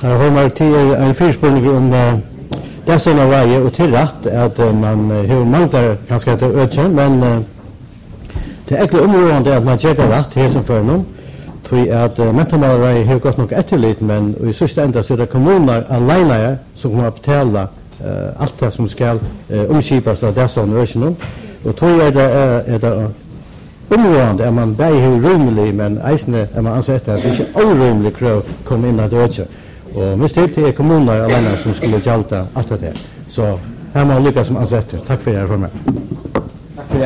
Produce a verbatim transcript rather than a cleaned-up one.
Jag har varit till en fyrspårning om det som är varje och till rätt att man hur manglar ganska till öken, men det är äckligt områdande att man tjeckar rätt här som för någon. Tror att mentalmaleri har gått nog etterligt, men i sista ända så är det kommuner alene som kommer att betala allt det som ska omskipas av dessa öken. Och tror jag det är det områdande är man bäj hur rymlig, men eisne är man ansett att det inte är orymlig krav kommer in att öka. Och mest helt är kommuner alene som skulle gälta allt det här. Så här man lyckas som ansett. Tack för er för mig.